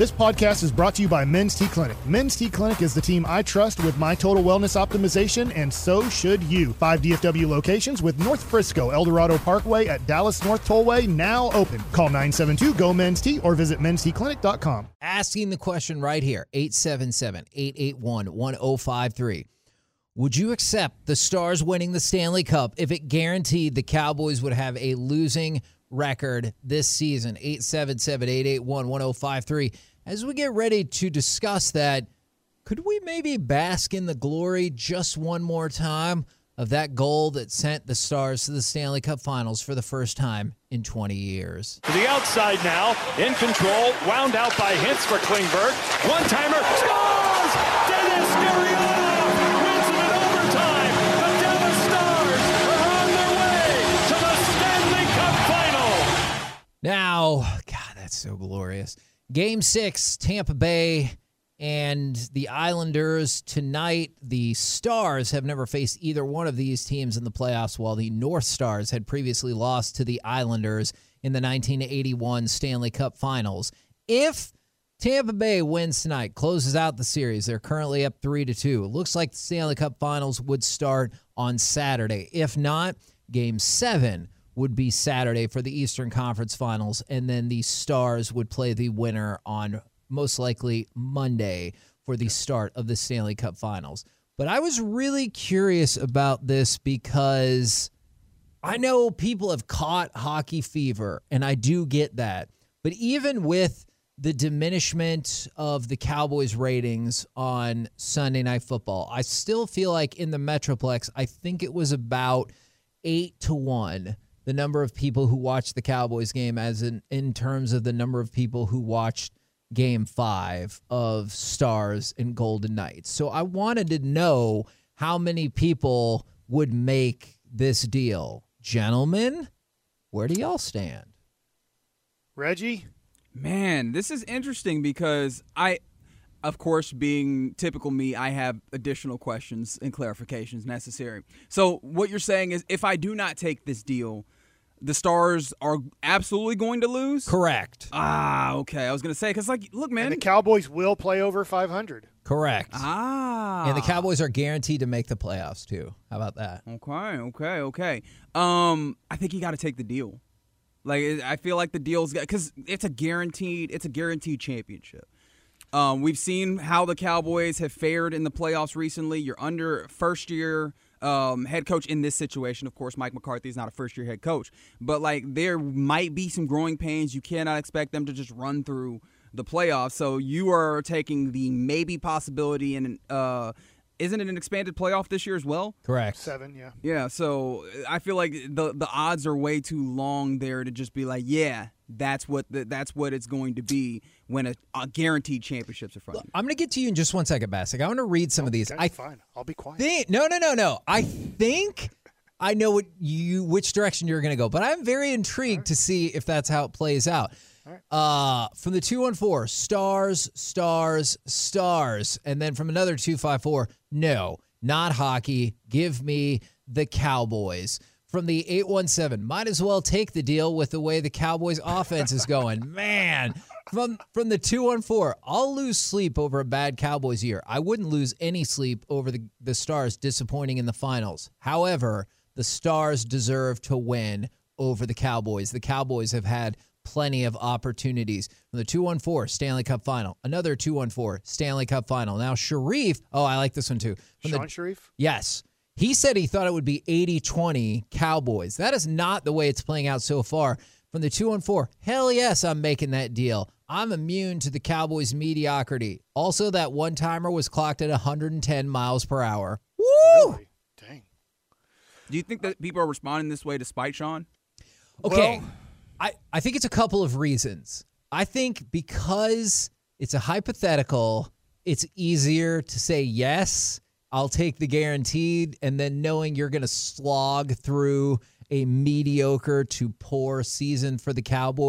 This podcast is brought to you by Men's T Clinic. Men's T Clinic is the team I trust with my total wellness optimization, and so should you. 5 DFW locations with North Frisco, Eldorado Parkway at Dallas North Tollway now open. Call 972-GO-MEN'S-T or visit mensteclinic.com. Asking the question right here, 877-881-1053. Would you accept the Stars winning the Stanley Cup if it guaranteed the Cowboys would have a losing record this season? 877-881-1053. As we get ready to discuss that, could we maybe bask in the glory just one more time of that goal that sent the Stars to the Stanley Cup Finals for the first time in 20 years? To the outside now, in control, wound out by Hintz for Klingberg. One-timer, scores! Dennis Gurianov wins it in overtime. The Dallas Stars are on their way to the Stanley Cup Final. Now, God, that's so glorious. Game 6, Tampa Bay and the Islanders tonight. The Stars have never faced either one of these teams in the playoffs, while the North Stars had previously lost to the Islanders in the 1981 Stanley Cup Finals. If Tampa Bay wins tonight, closes out the series, they're currently up 3-2. It looks like the Stanley Cup Finals would start on Saturday. If not, Game 7 would be Saturday for the Eastern Conference Finals, and then the Stars would play the winner on most likely Monday for the start of the Stanley Cup Finals. But I was really curious about this because I know people have caught hockey fever, and I do get that. But even with the diminishment of the Cowboys ratings on Sunday Night Football, I still feel like in the Metroplex, I think it was about 8-1. The number of people who watched the Cowboys game as in terms of the number of people who watched Game 5 of Stars and Golden Knights. So I wanted to know how many people would make this deal. Gentlemen, where do y'all stand? Reggie? Man, this is interesting because of course, being typical me, I have additional questions and clarifications necessary. So what you're saying is if I do not take this deal, the Stars are absolutely going to lose? Correct. Okay. I was going to say, because, look, man. And the Cowboys will play over 500. Correct. And the Cowboys are guaranteed to make the playoffs, too. How about that? Okay. I think you got to take the deal. I feel like the deal's got, because it's a guaranteed championship. We've seen how the Cowboys have fared in the playoffs recently. You're under first-year head coach in this situation. Of course, Mike McCarthy is not a first-year head coach. But, there might be some growing pains. You cannot expect them to just run through the playoffs. So you are taking the maybe possibility in isn't it an expanded playoff this year as well? Correct. 7, yeah. Yeah, so I feel like the odds are way too long there to just be like, yeah, that's what it's going to be when a guaranteed championship's in front of you. I'm going to get to you in just 1 second, Bassick. I want to read some of these. Fine. I'll be quiet. No. I think I know which direction you're going to go, but I'm very intrigued to see if that's how it plays out. From the 214, stars. And then from another 254, no, not hockey. Give me the Cowboys. From the 817, might as well take the deal with the way the Cowboys offense is going. Man, from the 214, I'll lose sleep over a bad Cowboys year. I wouldn't lose any sleep over the Stars disappointing in the finals. However, the Stars deserve to win over the Cowboys. The Cowboys have had plenty of opportunities. From the 214, Stanley Cup Final. Another 214, Stanley Cup Final. Now, Sharif, I like this one too. Sean Sharif? Yes. He said he thought it would be 80-20 Cowboys. That is not the way it's playing out so far. From the 214, hell yes, I'm making that deal. I'm immune to the Cowboys' mediocrity. Also, that one-timer was clocked at 110 miles per hour. Woo! Really? Dang. Do you think that people are responding this way to spite Sean? Okay. Well, I think it's a couple of reasons. I think because it's a hypothetical, it's easier to say yes, I'll take the guaranteed, and then knowing you're going to slog through a mediocre to poor season for the Cowboys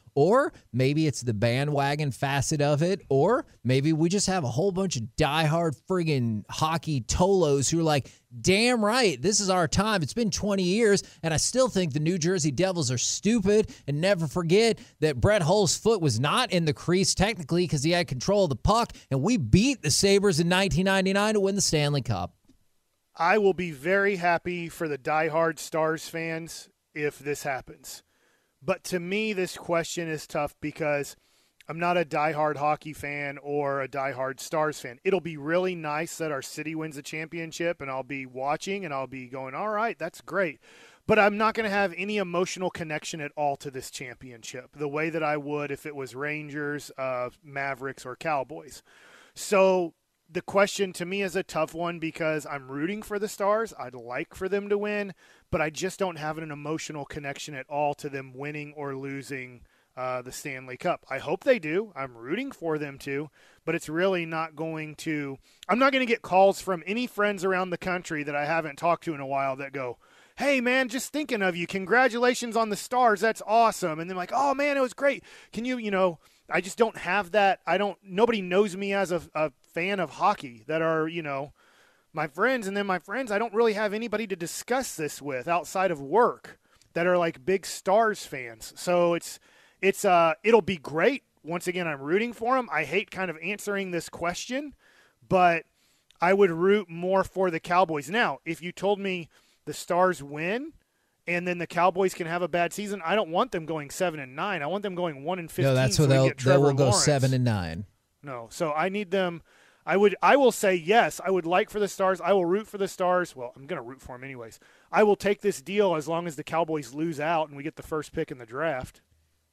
Or maybe it's the bandwagon facet of it. Or maybe we just have a whole bunch of diehard friggin' hockey tolos who are like, damn right, this is our time. It's been 20 years, and I still think the New Jersey Devils are stupid. And never forget that Brett Hull's foot was not in the crease technically because he had control of the puck, and we beat the Sabres in 1999 to win the Stanley Cup. I will be very happy for the diehard Stars fans if this happens. But to me, this question is tough because I'm not a diehard hockey fan or a diehard Stars fan. It'll be really nice that our city wins a championship, and I'll be watching and I'll be going, all right, that's great. But I'm not going to have any emotional connection at all to this championship the way that I would if it was Rangers, Mavericks, or Cowboys. So the question to me is a tough one because I'm rooting for the Stars. I'd like for them to win, but I just don't have an emotional connection at all to them winning or losing the Stanley Cup. I hope they do. I'm rooting for them to, but it's really not going to – I'm not going to get calls from any friends around the country that I haven't talked to in a while that go, hey, man, just thinking of you. Congratulations on the Stars. That's awesome. And they're like, oh, man, it was great. Can you I just don't have that. Nobody knows me as a fan of hockey that are, my friends. And then my friends, I don't really have anybody to discuss this with outside of work that are like big Stars fans. So it'll be great. Once again, I'm rooting for them. I hate kind of answering this question, but I would root more for the Cowboys. Now, if you told me the Stars win and then the Cowboys can have a bad season, I don't want them going 7-9. I want them going 1-15. No, that's so what they will go Lawrence. 7-9. No, so I need them. I will say yes. I would like for the Stars. I will root for the Stars. Well, I'm going to root for them anyways. I will take this deal as long as the Cowboys lose out and we get the first pick in the draft.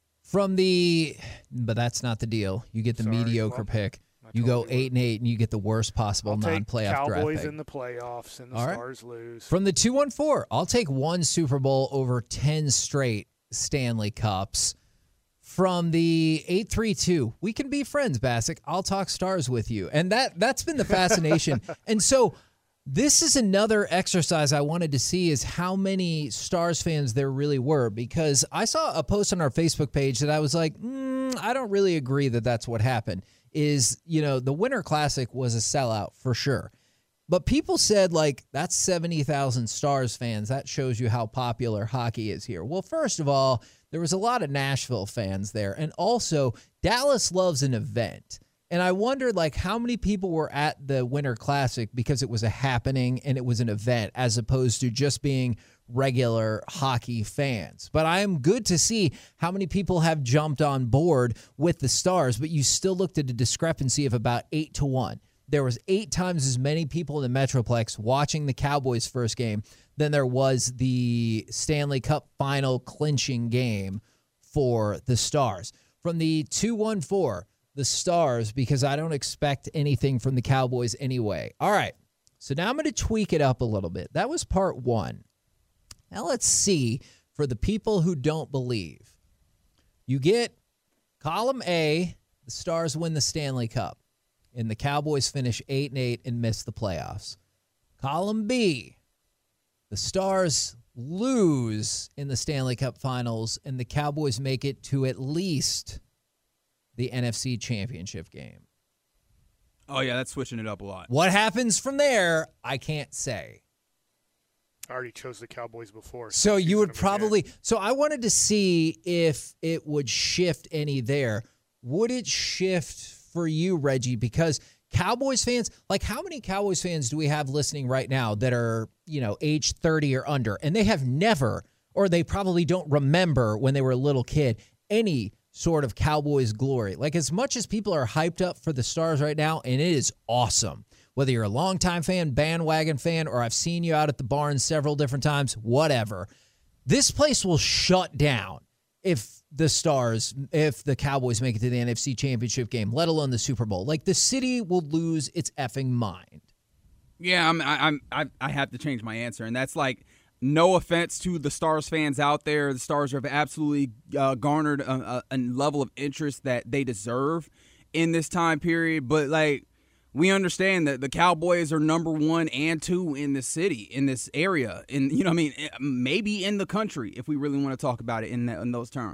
But that's not the deal. You get the mediocre pick. You go 8-8, and you get the worst possible non-playoff draft pick. Cowboys in the playoffs, and the Stars lose. From the 2-1-4, I'll take one Super Bowl over 10 straight Stanley Cups. From the 8-3-2, we can be friends, Bassick. I'll talk Stars with you. And that's been the fascination. And so this is another exercise I wanted to see is how many Stars fans there really were, because I saw a post on our Facebook page that I was like, I don't really agree that that's what happened. The Winter Classic was a sellout for sure. But people said, that's 70,000 Stars fans. That shows you how popular hockey is here. Well, first of all, there was a lot of Nashville fans there. And also, Dallas loves an event. And I wondered, how many people were at the Winter Classic because it was a happening and it was an event as opposed to just being regular hockey fans. But I am good to see how many people have jumped on board with the Stars, but you still looked at a discrepancy of about 8-1. There was 8 times as many people in the Metroplex watching the Cowboys' first game than there was the Stanley Cup final clinching game for the Stars. From the 2-1-4, the Stars, because I don't expect anything from the Cowboys anyway. All right, so now I'm going to tweak it up a little bit. That was part 1. Now let's see, for the people who don't believe. You get column A, the Stars win the Stanley Cup, and the Cowboys finish 8-8 and miss the playoffs. Column B, the Stars lose in the Stanley Cup Finals, and the Cowboys make it to at least the NFC Championship game. Oh, yeah, that's switching it up a lot. What happens from there, I can't say. I already chose the Cowboys before. So you would probably – so I wanted to see if it would shift any there. Would it shift for you, Reggie? Because Cowboys fans – how many Cowboys fans do we have listening right now that are, age 30 or under? And they have never – or they probably don't remember when they were a little kid any sort of Cowboys glory. As much as people are hyped up for the Stars right now, and it is awesome – whether you're a longtime fan, bandwagon fan, or I've seen you out at the barn several different times, whatever. This place will shut down if the Cowboys make it to the NFC Championship game, let alone the Super Bowl. The city will lose its effing mind. Yeah, I have to change my answer, and that's no offense to the Stars fans out there. The Stars have absolutely garnered a level of interest that they deserve in this time period, but we understand that the Cowboys are number 1 and 2 in this city, in this area, maybe in the country if we really want to talk about it in those terms.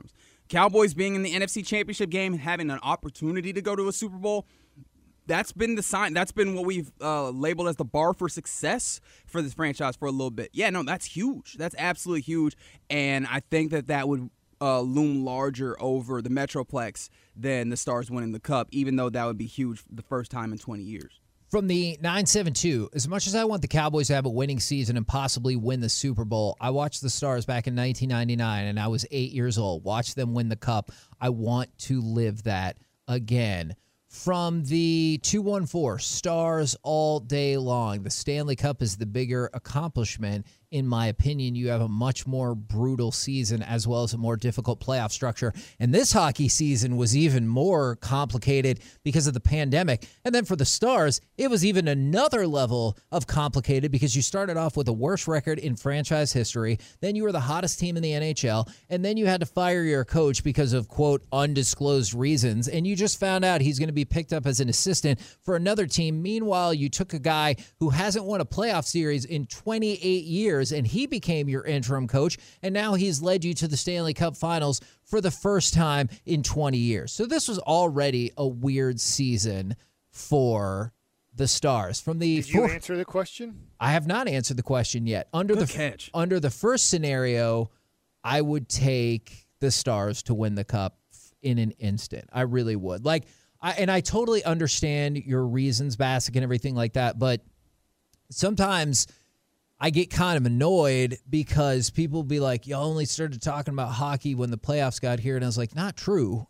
Cowboys being in the NFC Championship game and having an opportunity to go to a Super Bowl, that's been the sign. That's been what we've labeled as the bar for success for this franchise for a little bit. Yeah, no, that's huge. That's absolutely huge. And I think that would loom larger over the Metroplex than the Stars winning the Cup, even though that would be huge the first time in 20 years. From the 972, as much as I want the Cowboys to have a winning season and possibly win the Super Bowl, I watched the Stars back in 1999, and I was 8 years old. Watched them win the Cup. I want to live that again. From the 214, Stars all day long. The Stanley Cup is the bigger accomplishment. In my opinion, you have a much more brutal season as well as a more difficult playoff structure. And this hockey season was even more complicated because of the pandemic. And then for the Stars, it was even another level of complicated because you started off with the worst record in franchise history. Then you were the hottest team in the NHL. And then you had to fire your coach because of, quote, undisclosed reasons. And you just found out he's going to be picked up as an assistant for another team. Meanwhile, you took a guy who hasn't won a playoff series in 28 years, and he became your interim coach, and now he's led you to the Stanley Cup Finals for the first time in 20 years. So this was already a weird season for the Stars. Did you answer the question? I have not answered the question yet. Under the first scenario, I would take the Stars to win the Cup in an instant. I really would. I totally understand your reasons, Bassick, and everything like that, but sometimes I get kind of annoyed because people be like, y'all only started talking about hockey when the playoffs got here. And I was like, not true.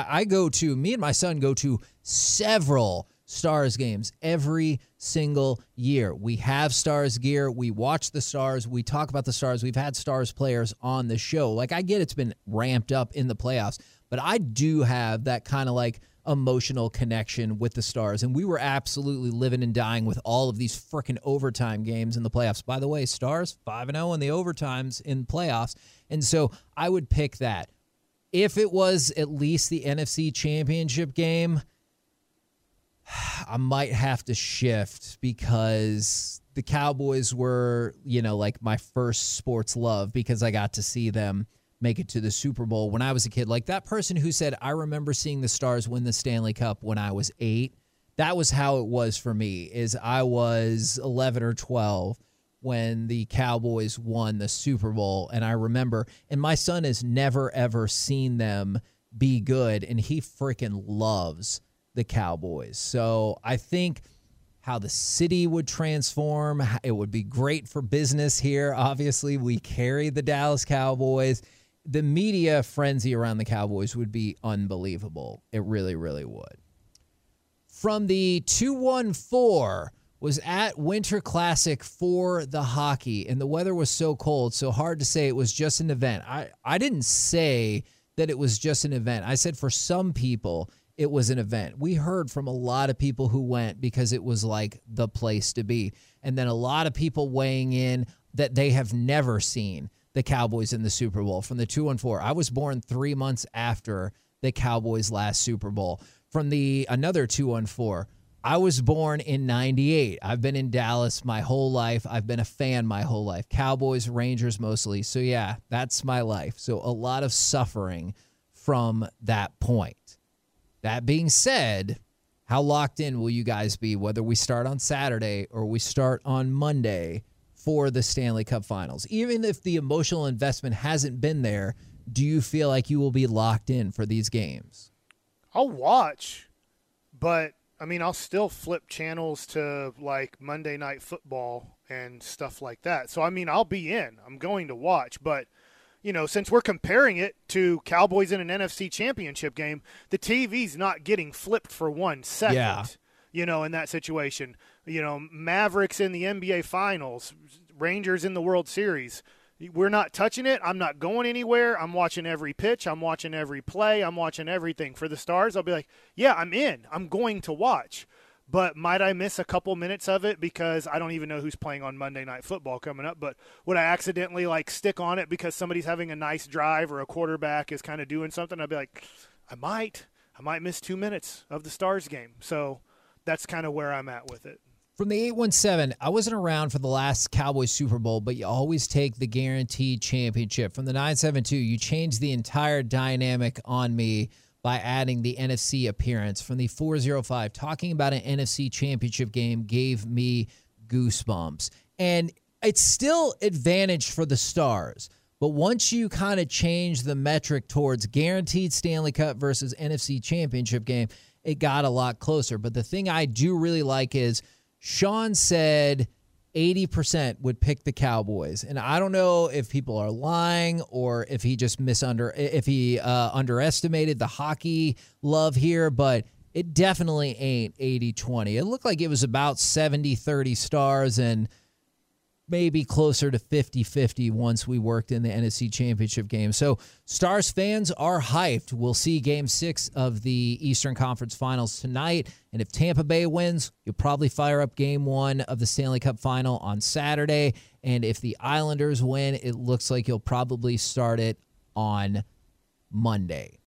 Me and my son go to several Stars games every single year. We have Stars gear. We watch the Stars. We talk about the Stars. We've had Stars players on the show. I get it's been ramped up in the playoffs, but I do have that kind of emotional connection with the Stars. And we were absolutely living and dying with all of these freaking overtime games in the playoffs. By the way, Stars 5-0 in the overtimes in playoffs. And so I would pick that. If it was at least the NFC Championship game, I might have to shift because the Cowboys were, my first sports love because I got to see them make it to the Super Bowl when I was a kid. Like that person who said, I remember seeing the Stars win the Stanley Cup when I was 8. That was how it was for me, is I was 11 or 12 when the Cowboys won the Super Bowl. And I remember, and my son has never, ever seen them be good. And he freaking loves the Cowboys. So I think how the city would transform, it would be great for business here. Obviously, we carry the Dallas Cowboys. The media frenzy around the Cowboys would be unbelievable. It really, really would. From the 214, was at Winter Classic for the hockey, and the weather was so cold, so hard to say it was just an event. I didn't say that it was just an event. I said for some people it was an event. We heard from a lot of people who went because it was like the place to be. And then a lot of people weighing in that they have never seen the Cowboys in the Super Bowl. From the 214, I was born 3 months after the Cowboys' last Super Bowl. From the another 214, I was born in 98. I've been in Dallas my whole life. I've been a fan my whole life. Cowboys, Rangers mostly. So yeah, that's my life. So a lot of suffering from that point. That being said, how locked in will you guys be, whether we start on Saturday or we start on Monday for the Stanley Cup Finals? Even if the emotional investment hasn't been there, do you feel like you will be locked in for these games? I'll watch, but I'll still flip channels to Monday Night Football and stuff like that. So I'll be in. I'm going to watch, but since we're comparing it to Cowboys in an NFC Championship game, the TV's not getting flipped for 1 second. Yeah. In that situation. Mavericks in the NBA Finals, Rangers in the World Series. We're not touching it. I'm not going anywhere. I'm watching every pitch. I'm watching every play. I'm watching everything. For the Stars, I'll be like, yeah, I'm in. I'm going to watch. But might I miss a couple minutes of it because I don't even know who's playing on Monday Night Football coming up? But would I accidentally stick on it because somebody's having a nice drive or a quarterback is kind of doing something? I'd be like, I might miss 2 minutes of the Stars game. So that's kind of where I'm at with it. From the 817, I wasn't around for the last Cowboys Super Bowl, but you always take the guaranteed championship. From the 972, you changed the entire dynamic on me by adding the NFC appearance. From the 405, talking about an NFC championship game gave me goosebumps. And it's still advantage for the Stars. But once you kind of change the metric towards guaranteed Stanley Cup versus NFC championship game, it got a lot closer. But the thing I do really like is Sean said 80% would pick the Cowboys. And I don't know if people are lying or if he just underestimated the hockey love here, but it definitely ain't 80-20. It looked like it was about 70-30 Stars and maybe closer to 50-50 once we worked in the NFC Championship game. So Stars fans are hyped. We'll see Game 6 of the Eastern Conference Finals tonight. And if Tampa Bay wins, you'll probably fire up Game 1 of the Stanley Cup Final on Saturday. And if the Islanders win, it looks like you'll probably start it on Monday.